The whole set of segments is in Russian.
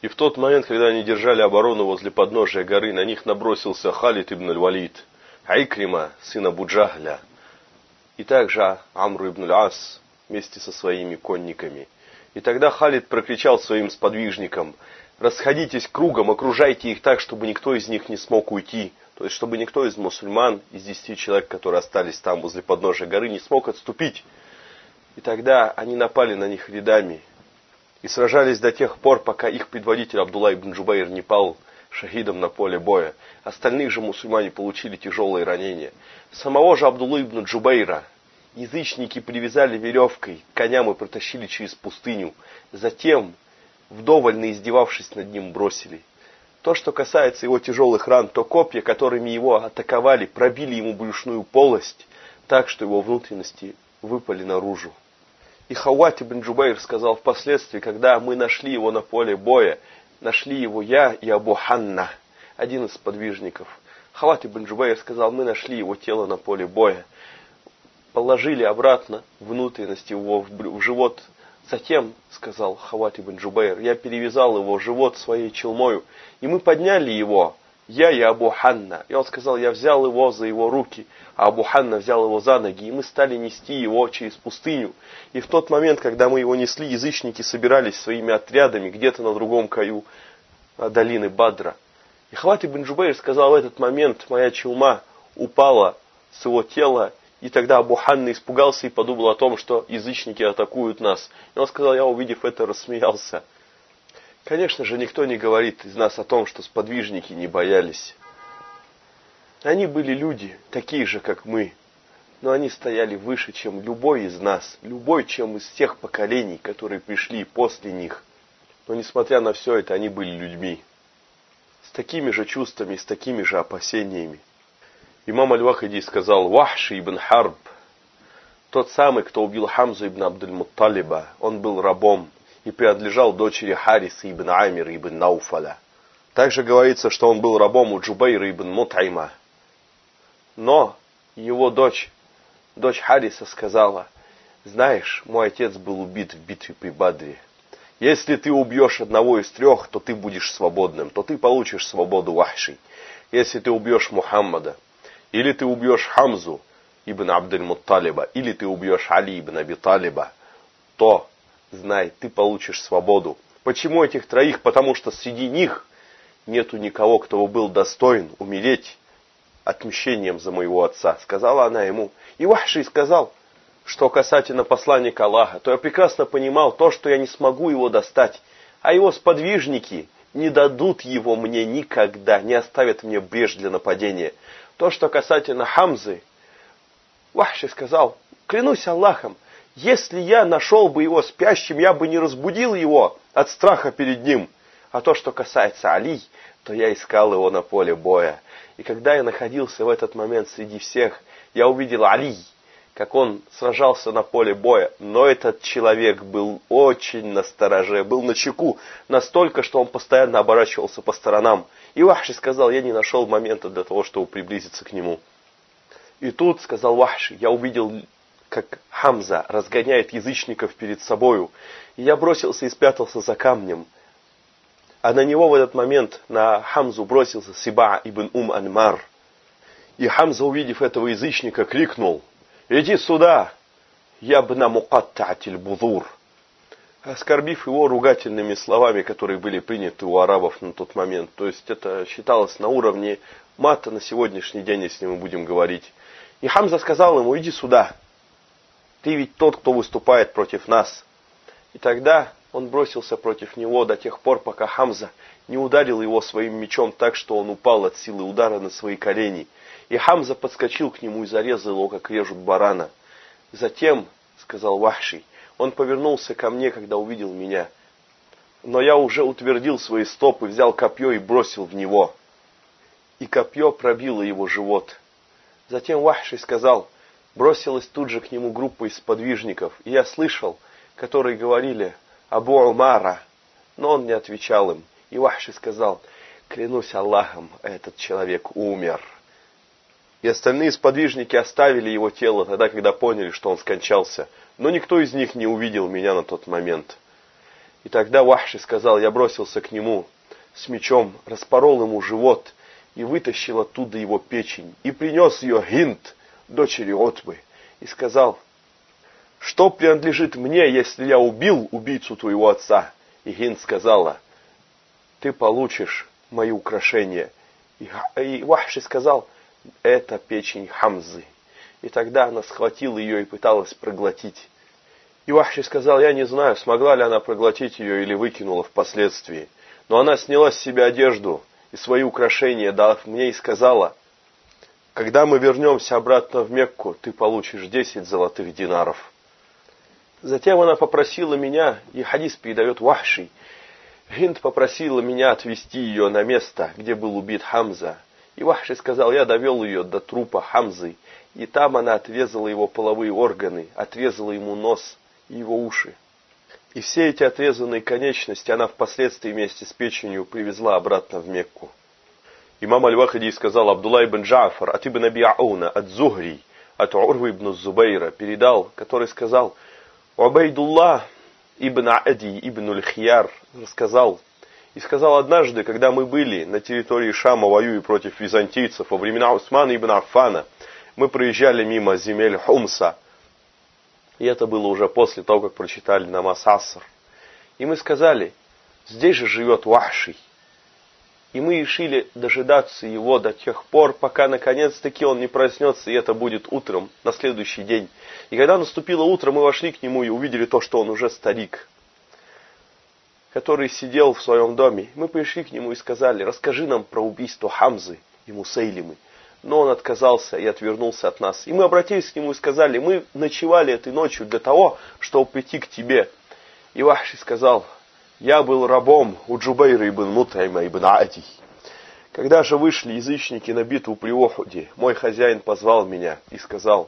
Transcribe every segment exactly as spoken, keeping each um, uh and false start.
И в тот момент, когда они держали оборону возле подножия горы, на них набросился Халид ибн аль-Валид, Икрима, сын Абу Джахля, и также Амр ибн аль-Ас вместе со своими конниками. И тогда Халид прокричал своим сподвижникам: расходитесь кругом, окружайте их так, чтобы никто из них не смог уйти. То есть, чтобы никто из мусульман, из десяти человек, которые остались там возле подножия горы, не смог отступить. И тогда они напали на них рядами и сражались до тех пор, пока их предводитель Абдулла ибн Джубайр не пал шахидом на поле боя. Остальные же мусульмане получили тяжелые ранения. Самого же Абдуллу ибн Джубайра язычники привязали веревкой к коням и протащили через пустыню. Затем, вдоволь наиздевавшись над ним, бросили. То, что касается его тяжелых ран, то копья, которыми его атаковали, пробили ему брюшную полость, так что его внутренности выпали наружу. И Хават ибн Джубайр сказал впоследствии, когда мы нашли его на поле боя, нашли его я и Абу Ханна, один из сподвижников. Хават ибн Джубайр сказал: мы нашли его тело на поле боя, положили обратно внутренности его в живот. Затем, сказал Хават ибн Джубайр, я перевязал его живот своей челмою, и мы подняли его, я и Абу Ханна. И он сказал: я взял его за его руки, а Абу Ханна взял его за ноги, и мы стали нести его через пустыню. И в тот момент, когда мы его несли, язычники собирались своими отрядами где-то на другом краю долины Бадра. И Хават ибн Джубайр сказал: в этот момент моя челма упала с его тела, и тогда Абу Ханна испугался и подумал о том, что язычники атакуют нас. И он сказал: я, увидев это, рассмеялся. Конечно же, никто не говорит из нас о том, что сподвижники не боялись. Они были люди, такие же, как мы, но они стояли выше, чем любой из нас, любой, чем из тех поколений, которые пришли после них. Но несмотря на все это, они были людьми, с такими же чувствами, с такими же опасениями. Имам Аль-Вахиди сказал: Вахши ибн Харб, тот самый, кто убил Хамзу ибн Абдуль-Мутталиба, он был рабом и принадлежал дочери Хариса ибн Амир ибн Науфаля. Также говорится, что он был рабом у Джубайра ибн Мутайма. Но его дочь, дочь Хариса, сказала: знаешь, мой отец был убит в битве при Бадре. Если ты убьешь одного из трех, то ты будешь свободным, то ты получишь свободу Вахши. Если ты убьешь Мухаммада, или ты убьешь Хамзу ибн Абдуль-Мутталиба, или ты убьешь Али ибн Аби Талиба, то, знай, ты получишь свободу. Почему этих троих? Потому что среди них нету никого, кто бы был достоин умереть отмщением за моего отца. Сказала она ему. И Вахши сказал, что касательно посланника Аллаха, то я прекрасно понимал то, что я не смогу его достать, а его сподвижники не дадут его мне никогда, не оставят мне брешь для нападения. То, что касательно Хамзы, Вахши сказал: клянусь Аллахом, если я нашел бы его спящим, я бы не разбудил его от страха перед ним. А то, что касается Али, то я искал его на поле боя. И когда я находился в этот момент среди всех, я увидел Али, как он сражался на поле боя. Но этот человек был очень настороже, был начеку, настолько, что он постоянно оборачивался по сторонам. И Вахши сказал: я не нашел момента для того, чтобы приблизиться к нему. И тут, сказал Вахши, я увидел, как Хамза разгоняет язычников перед собою. И я бросился и спрятался за камнем. А на него в этот момент, на Хамзу, бросился Сиба ибн Ум Анмар. И Хамза, увидев этого язычника, крикнул: иди сюда, ябна мукатта'тиль бузур. Оскорбив его ругательными словами, которые были приняты у арабов на тот момент. То есть это считалось на уровне мата на сегодняшний день, если мы будем говорить. И Хамза сказал ему: иди сюда, ты ведь тот, кто выступает против нас. И тогда он бросился против него до тех пор, пока Хамза не ударил его своим мечом так, что он упал от силы удара на свои колени. И Хамза подскочил к нему и зарезал его, как режут барана. Затем, сказал Вахши, он повернулся ко мне, когда увидел меня. Но я уже утвердил свои стопы, взял копье и бросил в него. И копье пробило его живот. Затем Вахши сказал: бросилась тут же к нему группа из сподвижников. И я слышал, которые говорили: Абу Умара. Но он не отвечал им. И Вахши сказал: клянусь Аллахом, этот человек умер. И остальные сподвижники оставили его тело тогда, когда поняли, что он скончался. Но никто из них не увидел меня на тот момент. И тогда Вахши сказал, я бросился к нему с мечом, распорол ему живот и вытащил оттуда его печень, и принес ее Гинд, дочери Утбы, и сказал, что принадлежит мне, если я убил убийцу твоего отца? И Гинд сказала, ты получишь мои украшения. И, и Вахши сказал, это печень Хамзы. И тогда она схватила ее и пыталась проглотить. И Вахши сказал, я не знаю, смогла ли она проглотить ее или выкинула впоследствии. Но она сняла с себя одежду и свои украшения, дав мне, и сказала, когда мы вернемся обратно в Мекку, ты получишь десять золотых динаров. Затем она попросила меня, и хадис передает Вахши, Гинд попросила меня отвезти ее на место, где был убит Хамза. И Вахши сказал, я довел ее до трупа Хамзы, и там она отрезала его половые органы, отрезала ему нос и его уши. И все эти отрезанные конечности она впоследствии вместе с печенью привезла обратно в Мекку. Имам Аль-Вахиди сказал, Абдулла ибн Джафар от ибн Аби Ауна, от Зухри, от Урвы ибн Зубайра передал, который сказал, Убайдуллах ибн Ади ибн Аль-Хияр рассказал, и сказал, однажды, когда мы были на территории Шама, воюя против византийцев, во времена Усмана ибн Аффана, мы проезжали мимо земель Хумса, и это было уже после того, как прочитали намаз Аср. И мы сказали, здесь же живет Вахши. И мы решили дожидаться его до тех пор, пока наконец-таки он не проснется, и это будет утром, на следующий день. И когда наступило утро, мы вошли к нему и увидели то, что он уже старик, который сидел в своем доме. Мы пришли к нему и сказали, расскажи нам про убийство Хамзы и Мусейлимы. Но он отказался и отвернулся от нас. И мы обратились к нему и сказали, мы ночевали этой ночью для того, чтобы прийти к тебе. И Вахши сказал, я был рабом у Джубайра ибн Мутайма ибн Ади. Когда же вышли язычники на битву при Ухуде, мой хозяин позвал меня и сказал,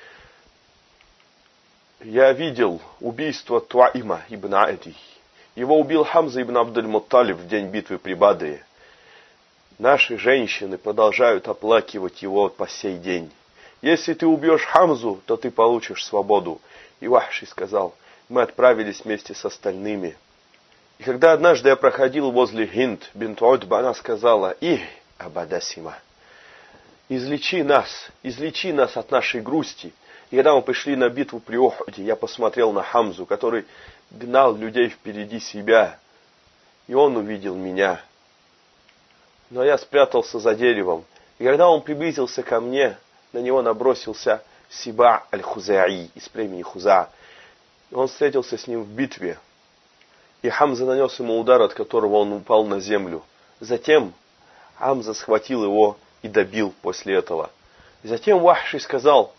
я видел убийство Туаима ибн Ади. Его убил Хамза ибн Абдуль-Мутталиб в день битвы при Бадре. Наши женщины продолжают оплакивать его по сей день. Если ты убьешь Хамзу, то ты получишь свободу. И Вахши сказал, мы отправились вместе с остальными. И когда однажды я проходил возле Гинд бинт Утба, она сказала, их, Абадасима, излечи нас, излечи нас от нашей грусти. И когда мы пришли на битву при Ухуде, я посмотрел на Хамзу, который гнал людей впереди себя, и он увидел меня. Но я спрятался за деревом, и когда он приблизился ко мне, на него набросился Сиба аль-Хузаи из племени Хуза. И он встретился с ним в битве, и Хамза нанес ему удар, от которого он упал на землю. Затем Хамза схватил его и добил после этого. И затем Вахши сказал,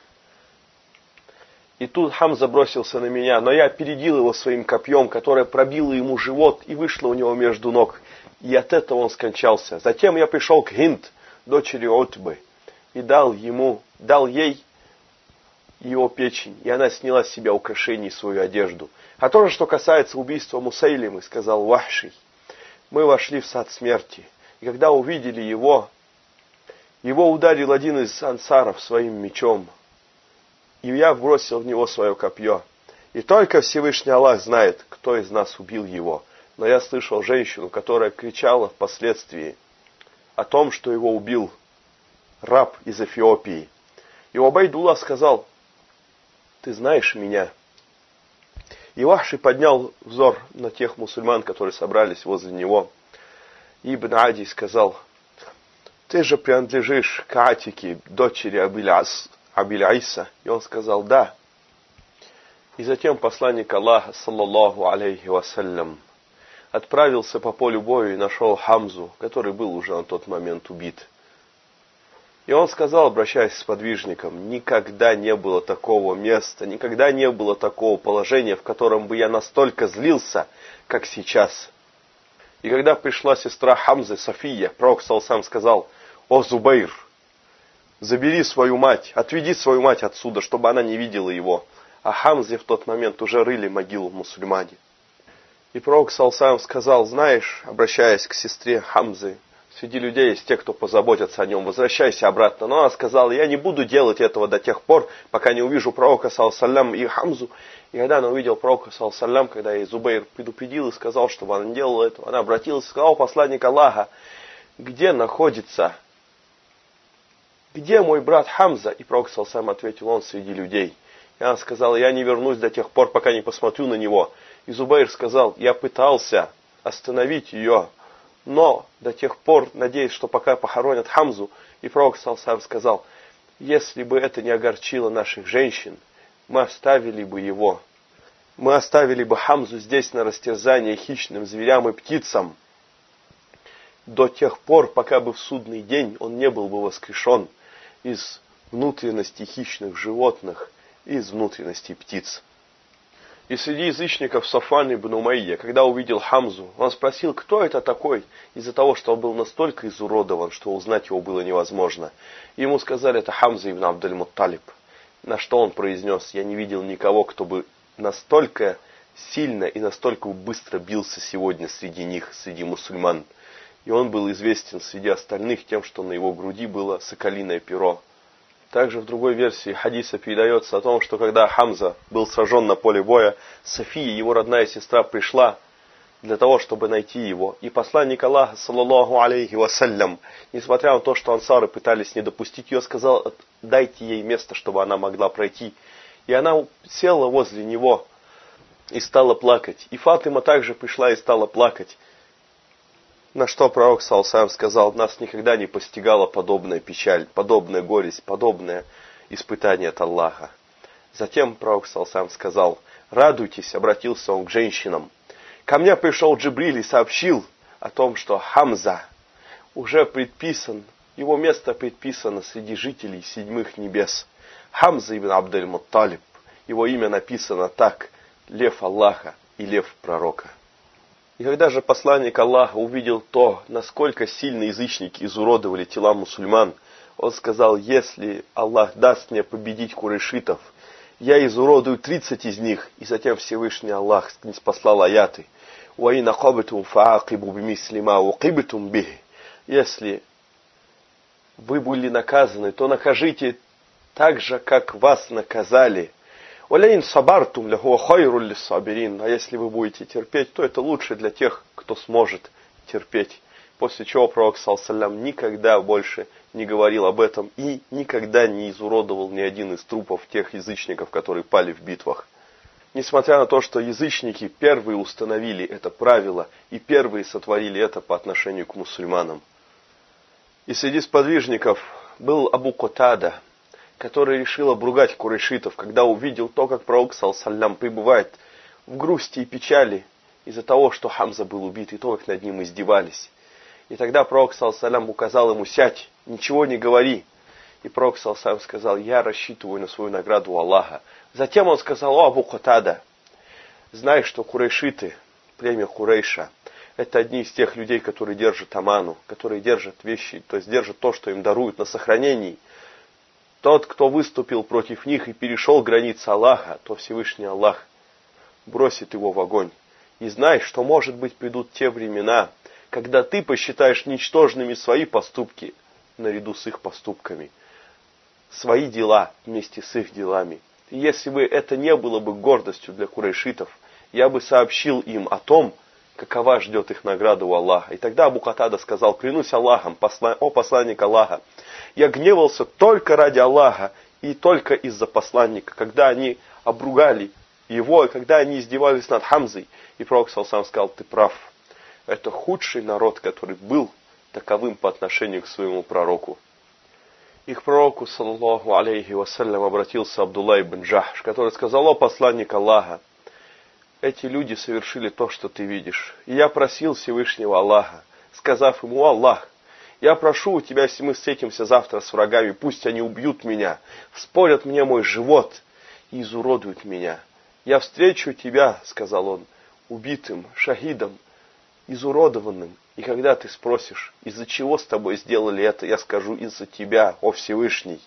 и тут Хамза бросился на меня, но я опередил его своим копьем, которое пробило ему живот и вышло у него между ног. И от этого он скончался. Затем я пришел к Гинд, дочери Утбы, и дал ему, дал ей его печень, и она сняла с себя украшение и свою одежду. А то же, что касается убийства Мусейлимы, сказал Вахши, мы вошли в сад смерти, и когда увидели его, его ударил один из ансаров своим мечом, и я бросил в него свое копье. И только Всевышний Аллах знает, кто из нас убил его. Но я слышал женщину, которая кричала впоследствии о том, что его убил раб из Эфиопии. И Убайдуллах сказал, ты знаешь меня? И Вахши поднял взор на тех мусульман, которые собрались возле него. И Ибн Ади сказал, ты же принадлежишь к Атике, дочери Абиль-Айса. И он сказал, да. И затем посланник Аллаха, саллаллаху алейхи вассалям, отправился по полю боя и нашел Хамзу, который был уже на тот момент убит. И он сказал, обращаясь с подвижником, никогда не было такого места, никогда не было такого положения, в котором бы я настолько злился, как сейчас. И когда пришла сестра Хамзы, София, пророк саллаллаху сказал, о Зубайр, забери свою мать, отведи свою мать отсюда, чтобы она не видела его. А Хамзе в тот момент уже рыли могилу мусульмане. И пророк саллаллаху сказал, знаешь, обращаясь к сестре Хамзы, среди людей есть те, кто позаботятся о нем, возвращайся обратно. Но она сказала, я не буду делать этого до тех пор, пока не увижу пророка саллаллаху и Хамзу. И когда она увидела пророка, саллаллаху, когда ей Зубейр предупредил и сказал, чтобы она не делала этого, она обратилась и сказала: посланник Аллаха, где находится, где мой брат Хамза? И пророк, саллаллаху, ответил: он среди людей. И она сказала: я не вернусь до тех пор, пока не посмотрю на него. И Зубейр сказал: я пытался остановить ее, но до тех пор надеюсь, что пока похоронят Хамзу. И пророк, саллаллаху, сказал: если бы это не огорчило наших женщин, мы оставили бы его. Мы оставили бы Хамзу здесь на растерзание хищным зверям и птицам до тех пор, пока бы в судный день он не был бы воскрешен из внутренностей хищных животных и из внутренностей птиц. И среди язычников Сафван ибн Умайя, когда увидел Хамзу, он спросил, кто это такой, из-за того, что он был настолько изуродован, что узнать его было невозможно. И ему сказали: это Хамза ибн Абдуль-Мутталиб. На что он произнес: я не видел никого, кто бы настолько сильно и настолько быстро бился сегодня среди них, среди мусульман. И он был известен среди остальных тем, что на его груди было соколиное перо. Также в другой версии хадиса передается о том, что когда Хамза был сражен на поле боя, София, его родная сестра, пришла для того, чтобы найти его. И посланник Аллаха, саллаллаху алейхи вассалям, несмотря на то, что ансары пытались не допустить ее, сказал: дайте ей место, чтобы она могла пройти. И она села возле него и стала плакать. И Фатима также пришла и стала плакать. На что пророк, саллаллаху, сказал: нас никогда не постигала подобная печаль, подобная горесть, подобное испытание от Аллаха. Затем пророк, саллаллаху, сказал: радуйтесь, обратился он к женщинам. Ко мне пришел Джибриль и сообщил о том, что Хамза уже предписан, его место предписано среди жителей седьмых небес. Хамза ибн Абдуль-Мутталиб, его имя написано так: лев Аллаха и лев пророка. И когда же посланник Аллаха увидел то, насколько сильно язычники изуродовали тела мусульман, он сказал: если Аллах даст мне победить курайшитов, я изуродую тридцать из них. И затем Всевышний Аллах ниспослал аяты: وَإِنْ أَقَبْتُمْ فَعَاقِبُوا بِمِثْلِ مَا عُوقِبْتُمْ بِهِ. Если вы были наказаны, то накажите так же, как вас наказали. وَلَئِنْ صَبَرْتُمْ لَهُوَ خَيْرٌ لِلصَّابِرِينَ. А если вы будете терпеть, то это лучше для тех, кто сможет терпеть. После чего пророк, саллаллаху, никогда больше не говорил об этом и никогда не изуродовал ни один из трупов тех язычников, которые пали в битвах. Несмотря на то, что язычники первые установили это правило и первые сотворили это по отношению к мусульманам. И среди сподвижников был Абу Катада, который решил обругать курайшитов, когда увидел то, как пророк, саллаллаху, пребывает в грусти и печали из-за того, что Хамза был убит, и то, как над ним издевались. И тогда пророк, саллаллаху, указал ему: сядь, ничего не говори. И пророк, саллаллаху, сказал: я рассчитываю на свою награду у Аллаха. Затем он сказал: о, Абу Катада, знай, что курайшиты, племя Курейша, это одни из тех людей, которые держат аману, которые держат вещи, то есть держат то, что им даруют, на сохранении. Тот, кто выступил против них и перешел границы Аллаха, то Всевышний Аллах бросит его в огонь. И знай, что, может быть, придут те времена, когда ты посчитаешь ничтожными свои поступки наряду с их поступками, свои дела вместе с их делами. И если бы это не было бы гордостью для курайшитов, я бы сообщил им о том, какова ждет их награда у Аллаха. И тогда Абу Катада сказал: клянусь Аллахом, посла... о посланник Аллаха, я гневался только ради Аллаха и только из-за посланника, когда они обругали его, и когда они издевались над Хамзой. И пророк, саллаллаху, сказал: ты прав. Это худший народ, который был таковым по отношению к своему пророку. И к пророку, саллаллаху алейхи вассалям, обратился Абдулла ибн Джахш, который сказал: о посланник Аллаха, эти люди совершили то, что ты видишь. И я просил Всевышнего Аллаха, сказав ему: о Аллах, я прошу у тебя, если мы встретимся завтра с врагами, пусть они убьют меня, вспорят мне мой живот и изуродуют меня. Я встречу тебя, сказал он, убитым, шахидом, изуродованным. И когда ты спросишь, из-за чего с тобой сделали это, я скажу: из-за тебя, о Всевышний.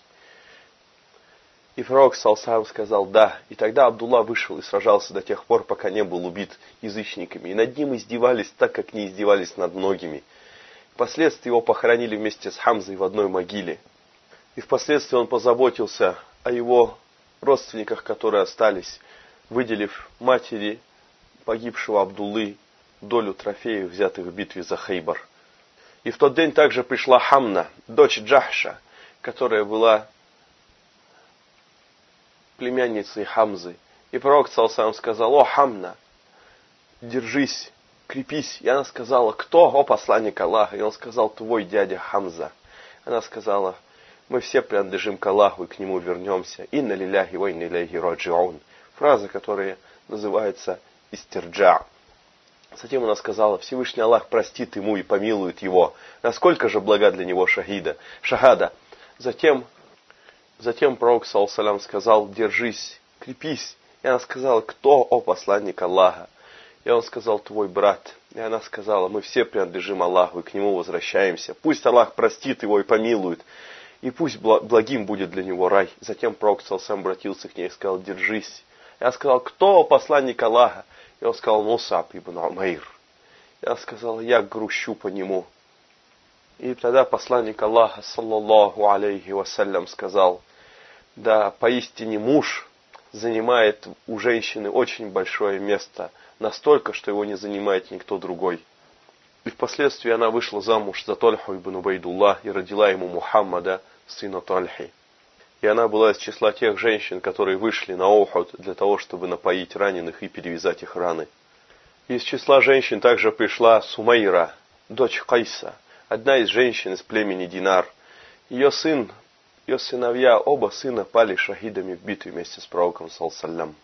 И пророк, саллаллаху, сказал: да. И тогда Абдулла вышел и сражался до тех пор, пока не был убит язычниками. И над ним издевались так, как не издевались над многими. Впоследствии его похоронили вместе с Хамзой в одной могиле. И впоследствии он позаботился о его родственниках, которые остались, выделив матери погибшего Абдуллы долю трофеев, взятых в битве за Хейбар. И в тот день также пришла Хамна, дочь Джахша, которая была племянницей Хамзы. И пророк ﷺ сказал: «О, Хамна, держись, крепись». И она сказала: «Кто, о посланник Аллаха?» И он сказал: «Твой дядя Хамза». Она сказала: «Мы все принадлежим к Аллаху и к Нему вернемся». «Инна лилляхи ва инна илейхи раджиун». Фраза, которая называется истирджа. Затем она сказала: «Всевышний Аллах простит ему и помилует его. Насколько же блага для него шахида, шахада». Затем, затем пророк ﷺ сказал: «Держись, крепись». И она сказала: «Кто, о посланник Аллаха?» И он сказал: «Твой брат». И она сказала: «Мы все принадлежим Аллаху и к Нему возвращаемся. Пусть Аллах простит его и помилует, и пусть благим будет для него рай». Затем пророк ﷺ обратился к ней и сказал: «Держись». И она сказала: «Кто, о посланник Аллаха?» И он сказал: «Мусаб ибн Умайр». И она сказала: «Я грущу по нему». И тогда посланник Аллаха, саллаллаху алейхи вассалям, сказал: «Да, поистине муж занимает у женщины очень большое место, настолько, что его не занимает никто другой». И впоследствии она вышла замуж за Тальху ибн Убайдуллах и родила ему Мухаммада, сына Тальхи. И она была из числа тех женщин, которые вышли на Ухуд для того, чтобы напоить раненых и перевязать их раны. Из числа женщин также пришла Сумайра, дочь Кайса, одна из женщин из племени Динар. Ее сын, ее сыновья, оба сына пали шахидами в битве вместе с пророком саллаллаху.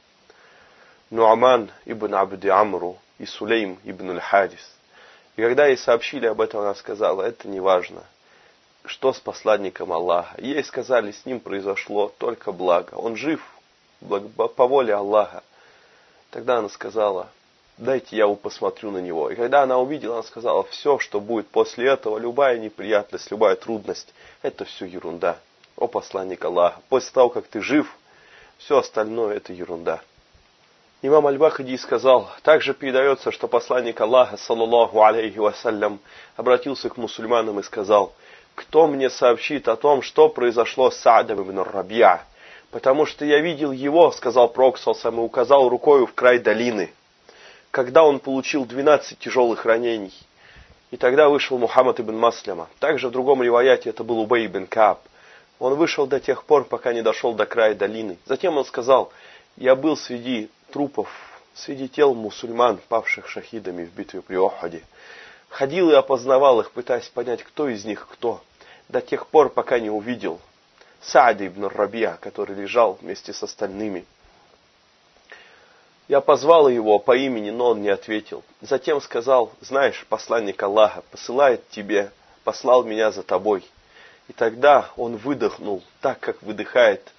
Нуаман ибн Абди Амру и Сулейм ибн аль-Хадис. И когда ей сообщили об этом, она сказала: «Это не важно. Что с посланником Аллаха?» И ей сказали: «С ним произошло только благо. Он жив по воле Аллаха». Тогда она сказала: «Дайте я посмотрю на него». И когда она увидела, она сказала: «Все, что будет после этого, любая неприятность, любая трудность, это все ерунда. О посланник Аллаха, после того, как ты жив, все остальное это ерунда». Имам Аль-Вахиди сказал: также передается, что посланник Аллаха, саллаллаху алейхи вассалям, обратился к мусульманам и сказал: «Кто мне сообщит о том, что произошло с Саадом ибн Рабиа? Потому что я видел его», сказал пророк саллаллаху алейхи ва саллям, и указал рукою в край долины, когда он получил двенадцать тяжелых ранений. И тогда вышел Мухаммад ибн Масляма. Также в другом риваяте это был Убай ибн Кааб. Он вышел до тех пор, пока не дошел до края долины. Затем он сказал: «Я был среди трупов, среди тел мусульман, павших шахидами в битве при Ухуде. Ходил и опознавал их, пытаясь понять, кто из них кто, до тех пор, пока не увидел Саада ибн Рабиа, который лежал вместе с остальными. Я позвал его по имени, но он не ответил. Затем сказал: знаешь, посланник Аллаха посылает тебе, послал меня за тобой». И тогда он выдохнул так, как выдыхает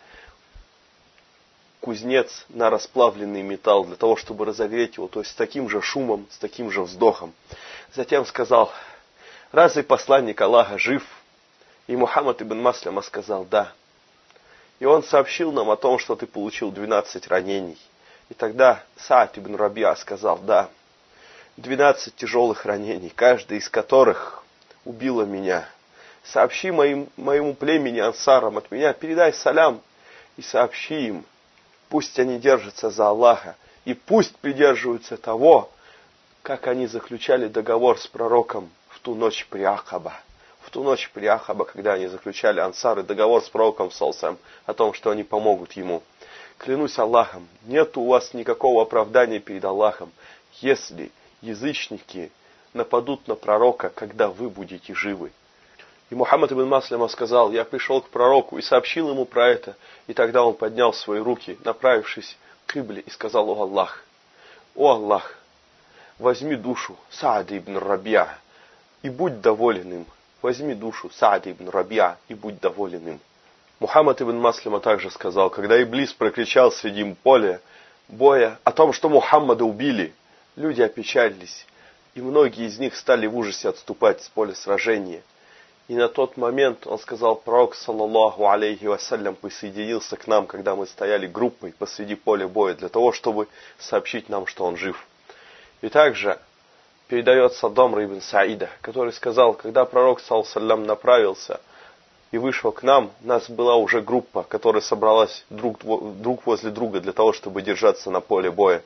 кузнец на расплавленный металл, для того, чтобы разогреть его, то есть с таким же шумом, с таким же вздохом. Затем сказал: разве посланник Аллаха жив? И Мухаммад ибн Масляма сказал: да. И он сообщил нам о том, что ты получил двенадцать ранений. И тогда Саад ибн Рабиа сказал: да, двенадцать тяжелых ранений, каждый из которых убило меня. Сообщи моим, моему племени ансарам от меня, передай салям и сообщи им, пусть они держатся за Аллаха, и пусть придерживаются того, как они заключали договор с пророком в ту ночь при Ахаба. В ту ночь при Ахаба, когда они заключали ансары договор с пророком саллаллаху о том, что они помогут ему. Клянусь Аллахом, нет у вас никакого оправдания перед Аллахом, если язычники нападут на пророка, когда вы будете живы. И Мухаммад ибн Масляма сказал: я пришел к пророку и сообщил ему про это. И тогда он поднял свои руки, направившись к Кибле, и сказал: о Аллах, о Аллах, возьми душу Саада ибн Рабиа и будь доволен им. Возьми душу Саада ибн Рабиа и будь доволен им. Мухаммад ибн Масляма также сказал: когда Иблис прокричал среди поля боя о том, что Мухаммада убили, люди опечалились, и многие из них стали в ужасе отступать с поля сражения. И на тот момент, он сказал, пророк, саллаллаху алейхи вассалям, присоединился к нам, когда мы стояли группой посреди поля боя, для того, чтобы сообщить нам, что он жив. И также передается Дамр ибн Саида, который сказал: когда пророк, саллаллаху алейхи вассалям, направился и вышел к нам, у нас была уже группа, которая собралась друг, друг возле друга для того, чтобы держаться на поле боя.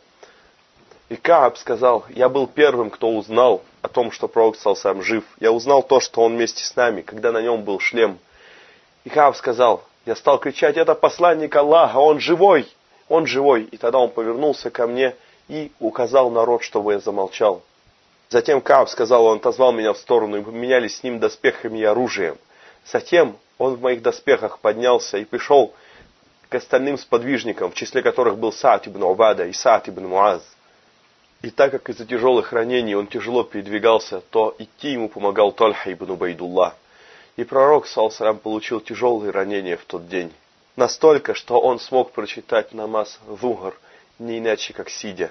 И Кааб сказал: я был первым, кто узнал о том, что пророк саллаллаху жив. Я узнал то, что он вместе с нами, когда на нем был шлем. И Кааб сказал: я стал кричать: это посланник Аллаха, он живой, он живой. И тогда он повернулся ко мне и указал на рот, чтобы я замолчал. Затем Кааб сказал, он отозвал меня в сторону, и мы поменялись с ним доспехами и оружием. Затем он в моих доспехах поднялся и пришел к остальным сподвижникам, в числе которых был Саад ибн Убада и Саад ибн Муаз. И так как из-за тяжелых ранений он тяжело передвигался, то идти ему помогал Тальха ибн Убайдуллах. И пророк, саллаллаху алейхи, получил тяжелые ранения в тот день. Настолько, что он смог прочитать намаз Зухр не иначе, как сидя.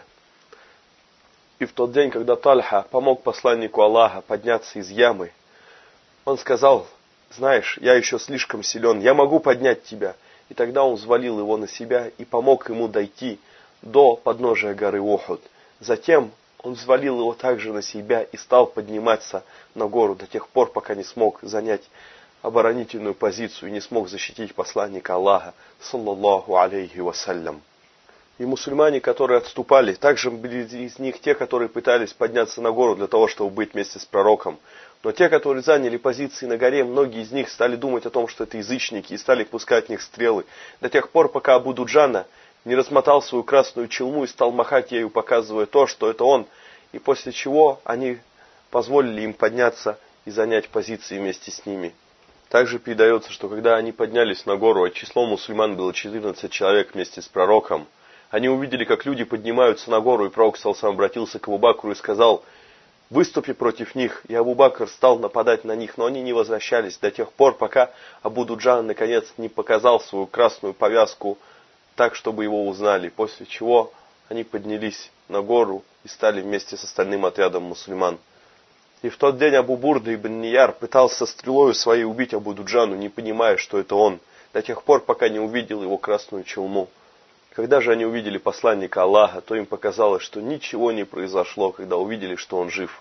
И в тот день, когда Тальха помог посланнику Аллаха подняться из ямы, он сказал: знаешь, я еще слишком силен, я могу поднять тебя. И тогда он взвалил его на себя и помог ему дойти до подножия горы Ухуд. Затем он взвалил его также на себя и стал подниматься на гору до тех пор, пока не смог занять оборонительную позицию и не смог защитить посланника Аллаха, саллаллаху алейхи вассалям. И мусульмане, которые отступали, также были из них те, которые пытались подняться на гору для того, чтобы быть вместе с пророком. Но те, которые заняли позиции на горе, многие из них стали думать о том, что это язычники, и стали пускать в них стрелы. До тех пор, пока Абу Дуджана не размотал свою красную челму и стал махать ею, показывая то, что это он. И после чего они позволили им подняться и занять позиции вместе с ними. Также передается, что когда они поднялись на гору, а число мусульман было четырнадцать человек вместе с пророком, они увидели, как люди поднимаются на гору, и пророк саллаллаху алейхи обратился к Абу Бакру и сказал: выступи против них. И Абу Бакр стал нападать на них, но они не возвращались до тех пор, пока Абу Дуджан наконец не показал свою красную повязку так, чтобы его узнали. После чего они поднялись на гору и стали вместе с остальным отрядом мусульман. И в тот день Абу Бурда ибн Нияр пытался стрелою своей убить Абу Дуджану, не понимая, что это он, до тех пор, пока не увидел его красную челму. Когда же они увидели посланника Аллаха, то им показалось, что ничего не произошло, когда увидели, что он жив.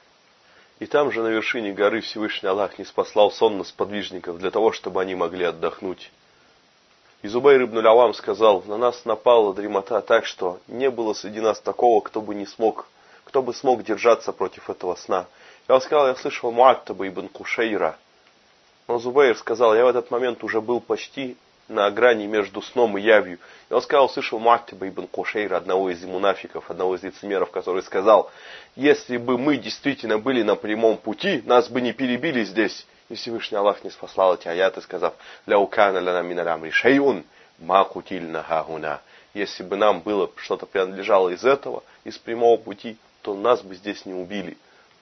И там же на вершине горы Всевышний Аллах не спаслал сон на сподвижников для того, чтобы они могли отдохнуть. И Зубайр ибн Аль-Авам сказал: на нас напала дремота так, что не было среди нас такого, кто бы не смог, кто бы смог держаться против этого сна. Я сказал: я слышал Муаттаба ибн Кушейра. Но Зубайр сказал: я в этот момент уже был почти на грани между сном и явью. И он сказал: слышал Муаттаба ибн Кушейра, одного из мунафиков, одного из лицемеров, который сказал: если бы мы действительно были на прямом пути, нас бы не перебили здесь. И Всевышний Аллах не спаслал эти аяты, сказав: «Ляу кана лана минал амри шайун, ма кутильна хагуна». Если бы нам было что-то принадлежало из этого, из прямого пути, то нас бы здесь не убили.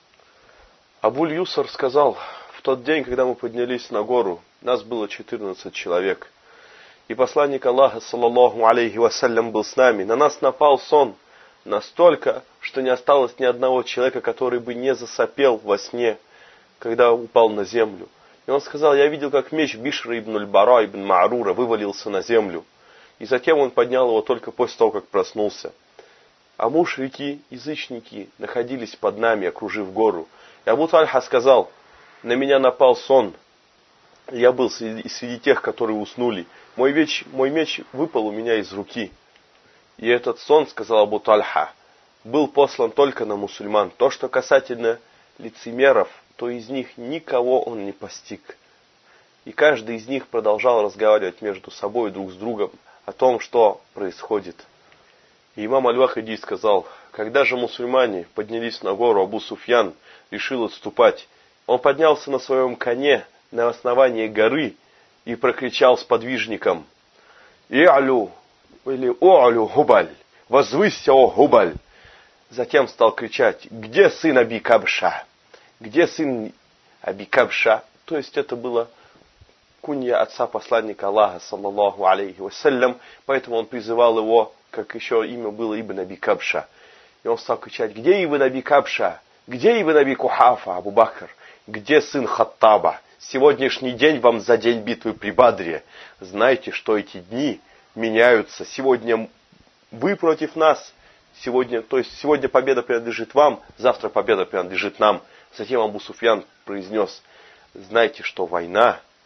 Абуль Юсар сказал: в тот день, когда мы поднялись на гору, нас было четырнадцать человек. И посланник Аллаха, саллаллаху алейхи вассалям, был с нами. На нас напал сон настолько, что не осталось ни одного человека, который бы не засопел во сне, когда упал на землю. И он сказал: я видел, как меч Бишра ибн аль-Бара ибн Маарура вывалился на землю. И затем он поднял его только после того, как проснулся. А мушрики, язычники, находились под нами, окружив гору. И Абу Тальха сказал: на меня напал сон. Я был среди, среди тех, которые уснули. Мой меч, мой меч выпал у меня из руки. И этот сон, сказал Абу Тальха, был послан только на мусульман. То, что касательно лицемеров, то из них никого он не постиг. И каждый из них продолжал разговаривать между собой друг с другом о том, что происходит. И имам Аль-Вахиди сказал: когда же мусульмане поднялись на гору, Абу Суфьян решил отступать. Он поднялся на своем коне на основании горы и прокричал сподвижникам: «И'алю» или «О'алю Хубаль», «Возвысься, о Хубаль». Затем стал кричать: «Где сын Аби Кабша? Где сын Аби Кабша?» То есть это было кунья отца посланника Аллаха, саллаллаху алейхи вассалям, поэтому он призывал его, как еще имя было, Ибн Аби Кабша. И он стал кричать: «Где Ибн Аби Кабша? Где Ибн Аби Кухафа, Абу Бакр? Где сын Хаттаба? Сегодняшний день вам за день битвы при Бадре. Знайте, что эти дни меняются. Сегодня вы против нас. Сегодня, то есть сегодня победа принадлежит вам, завтра победа принадлежит нам». Затем Абу Суфьян произнес: знайте, что война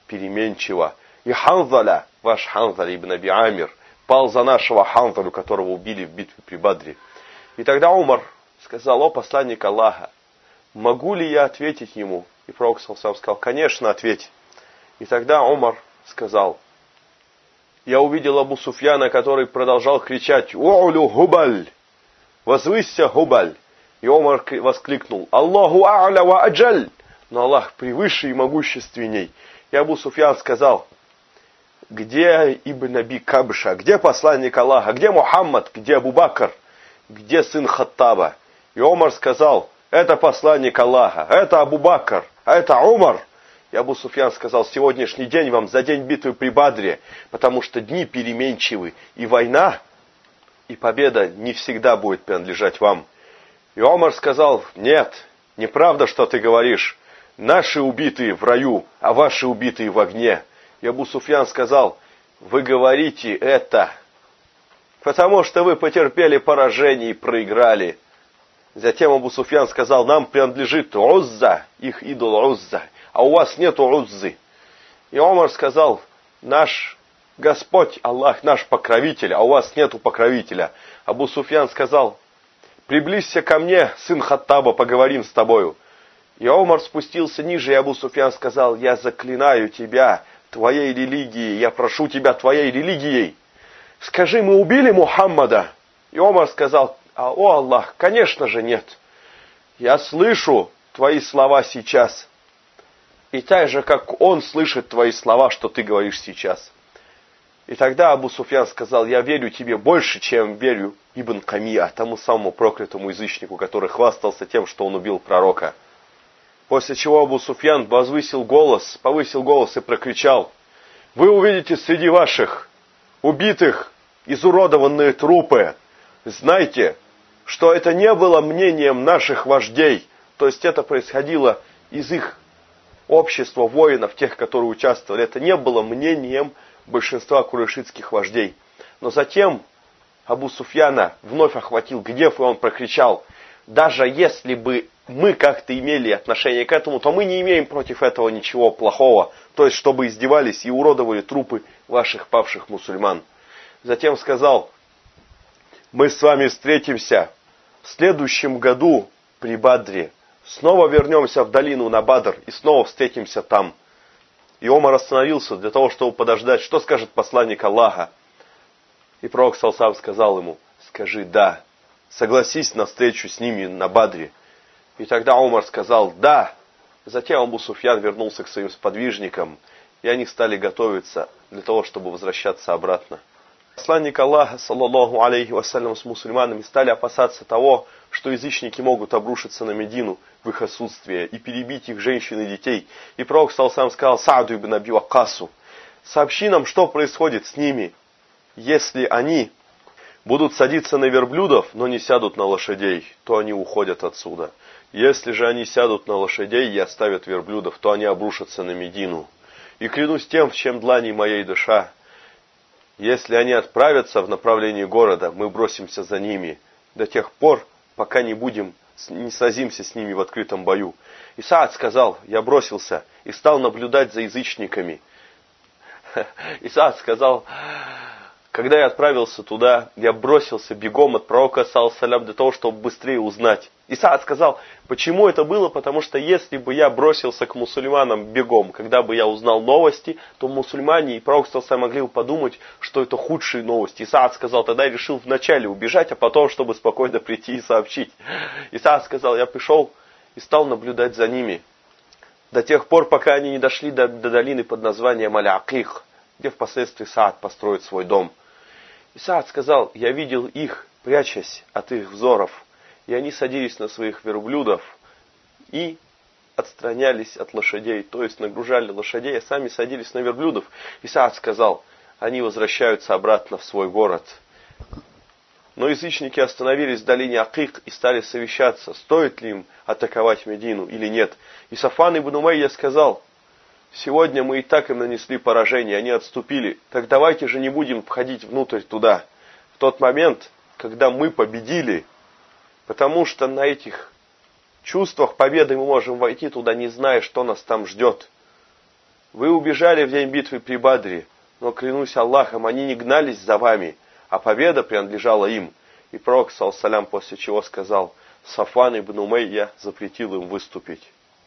переменчива. И Ханзаля, ваш Ханзаля ибн Аби Амир, пал за нашего Ханзалю, которого убили в битве при Бадре. И тогда Умар сказал: о посланник Аллаха, могу ли я ответить ему? И пророк сам сказал: конечно, ответь. И тогда Умар сказал: я увидел Абу Суфьяна, который продолжал кричать: «У'лю Хубаль! Возвысься, Хубаль!» И Умар воскликнул: «Аллаху а'ля ва аджаль!» Но Аллах превыше и могущественней. И Абу Суфьян сказал: где Ибн Аби Кабша? Где посланник Аллаха? Где Мухаммад? Где Абу Бакр? Где сын Хаттаба? И Умар сказал: это посланник Аллаха, это Абу Бакр, а это Умар. И Абу Суфьян сказал: сегодняшний день вам за день битвы при Бадре, потому что дни переменчивы, и война, и победа не всегда будет принадлежать вам. И Умар сказал: нет, неправда, что ты говоришь. Наши убитые в раю, а ваши убитые в огне. И Абу Суфьян сказал: вы говорите это, потому что вы потерпели поражение и проиграли. Затем Абу Суфьян сказал: нам принадлежит Узза, их идол Узза, а у вас нет Уззы. И Умар сказал: наш Господь Аллах, наш покровитель, а у вас нету покровителя. Абу Суфьян сказал: приблизься ко мне, сын Хаттаба, поговорим с тобою. И Умар спустился ниже, и Абу Суфьян сказал: я заклинаю тебя твоей религией, я прошу тебя твоей религией. Скажи, мы убили Мухаммада? И Умар сказал: а, о Аллах, конечно же нет. Я слышу твои слова сейчас. И так же, как он слышит твои слова, что ты говоришь сейчас. И тогда Абу Суфьян сказал: я верю тебе больше, чем верю Ибн Камия, тому самому проклятому язычнику, который хвастался тем, что он убил пророка. После чего Абу Суфьян возвысил голос, повысил голос и прокричал: вы увидите среди ваших убитых изуродованные трупы. Знайте, что это не было мнением наших вождей, то есть это происходило из их общества воинов, тех, которые участвовали. Это не было мнением большинства курайшитских вождей. Но затем Абу Суфьяна вновь охватил гнев, и он прокричал: даже если бы мы как-то имели отношение к этому, то мы не имеем против этого ничего плохого, то есть чтобы издевались и уродовали трупы ваших павших мусульман. Затем сказал: мы с вами встретимся в следующем году при Бадре, снова вернемся в долину на Бадр и снова встретимся там. И Умар остановился для того, чтобы подождать, что скажет посланник Аллаха. И пророк саллаллаху сказал ему: скажи да, согласись на встречу с ними на Бадре. И тогда Умар сказал: да. Затем Абу Суфьян вернулся к своим сподвижникам, и они стали готовиться для того, чтобы возвращаться обратно. Посланник Аллаха, саллаллаху алейхи вассалям, с мусульманами стали опасаться того, что язычники могут обрушиться на Медину в их отсутствие и перебить их женщин и детей. И пророк саллаллаху сказал Сааду ибн Аби Ваккасу: сообщи нам, что происходит с ними, если они будут садиться на верблюдов, но не сядут на лошадей, то они уходят отсюда. Если же они сядут на лошадей и оставят верблюдов, то они обрушатся на Медину. И клянусь тем, в чем длани моей душа, если они отправятся в направлении города, мы бросимся за ними до тех пор, пока не будем, не сразимся с ними в открытом бою. И Саад сказал: я бросился и стал наблюдать за язычниками. И Саад сказал: когда я отправился туда, я бросился бегом от пророка саллаллаху для того, чтобы быстрее узнать. И Саад сказал: почему это было? Потому что если бы я бросился к мусульманам бегом, когда бы я узнал новости, то мусульмане и пророк саллаллаху могли бы подумать, что это худшие новости. И Саад сказал: тогда я решил вначале убежать, а потом, чтобы спокойно прийти и сообщить. И Саад сказал: я пришел и стал наблюдать за ними до тех пор, пока они не дошли до, до долины под названием Аль-Аких, где впоследствии Саад построит свой дом. И Саад сказал: я видел их, прячась от их взоров, и они садились на своих верблюдов и отстранялись от лошадей, то есть нагружали лошадей, а сами садились на верблюдов. И Саад сказал: они возвращаются обратно в свой город. Но язычники остановились в долине Акик и стали совещаться, стоит ли им атаковать Медину или нет. И Сафван ибн Умайя сказал: сегодня мы и так им нанесли поражение, они отступили. Так давайте же не будем входить внутрь туда, в тот момент, когда мы победили. Потому что на этих чувствах победы мы можем войти туда, не зная, что нас там ждет. Вы убежали в день битвы при Бадре, но, клянусь Аллахом, они не гнались за вами, а победа принадлежала им. И пророк, саллаллаху после чего сказал: Сафван ибн Умейя запретил им выступить.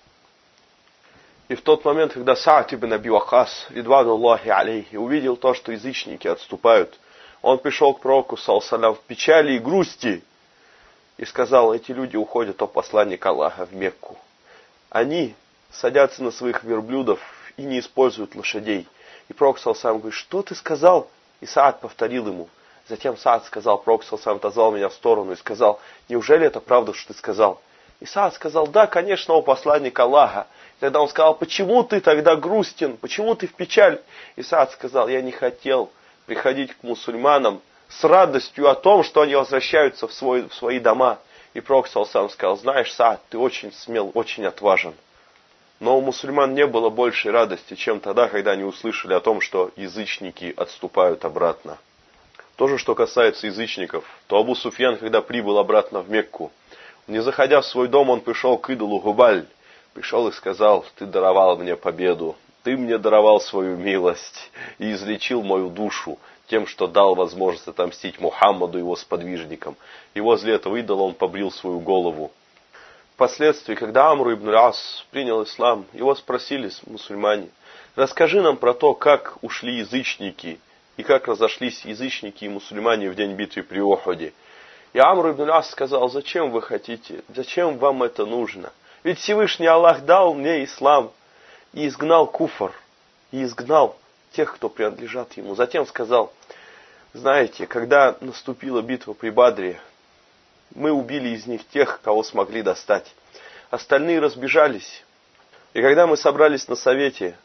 И в тот момент, когда Саад ибн Аби Ваккас, ридвануллахи алейхи, увидел то, что язычники отступают, он пришел к пророку, саллаллаху, в печали и грусти и сказал: эти люди уходят от посланника Аллаха в Мекку. Они садятся на своих верблюдов и не используют лошадей. И пророк, саллаллаху, говорит: что ты сказал? И Саад повторил ему. Затем Саад сказал: пророк, саллаллаху, отозвал меня в сторону и сказал: неужели это правда, что ты сказал? И Саад сказал: да, конечно, о посланник Аллаха. И тогда он сказал: почему ты тогда грустен? Почему ты в печаль? И Саад сказал: я не хотел приходить к мусульманам с радостью о том, что они возвращаются в, свой, в свои дома. И пророк, саллаллаху, сказал: знаешь, Саад, ты очень смел, очень отважен. Но у мусульман не было большей радости, чем тогда, когда они услышали о том, что язычники отступают обратно. То же, что касается язычников, то Абу Суфьян, когда прибыл обратно в Мекку, не заходя в свой дом, он пришел к идолу Губаль, пришел и сказал: ты даровал мне победу, ты мне даровал свою милость и излечил мою душу тем, что дал возможность отомстить Мухаммаду и его сподвижникам. И возле этого идола он побрил свою голову. Впоследствии, когда Амр ибн Ас принял ислам, его спросили мусульмане: расскажи нам про то, как ушли язычники и как разошлись язычники и мусульмане в день битвы при Ухуде. И Амр ибн Ас сказал: зачем вы хотите, зачем вам это нужно? Ведь Всевышний Аллах дал мне ислам и изгнал куфр, и изгнал тех, кто принадлежат ему. Затем сказал: знаете, когда наступила битва при Бадре, мы убили из них тех, кого смогли достать. Остальные разбежались. И когда мы собрались на совете,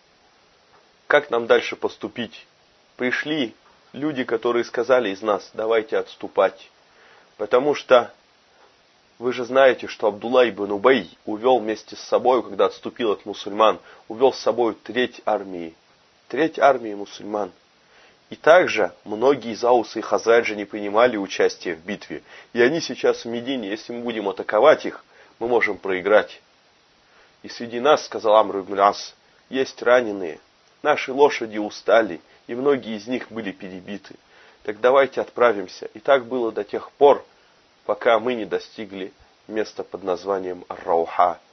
как нам дальше поступить, пришли люди, которые сказали из нас: давайте отступать. Потому что вы же знаете, что Абдулла ибн Убай увел вместе с собой, когда отступил от мусульман, увел с собой треть армии. Треть армии мусульман. И также многие из Ауса и Хазраджа не принимали участие в битве. И они сейчас в Медине. Если мы будем атаковать их, мы можем проиграть. И среди нас, сказал Амр ибн Ас, есть раненые. Наши лошади устали, и многие из них были перебиты. Так давайте отправимся. И так было до тех пор, пока мы не достигли места под названием Ар-Рауха.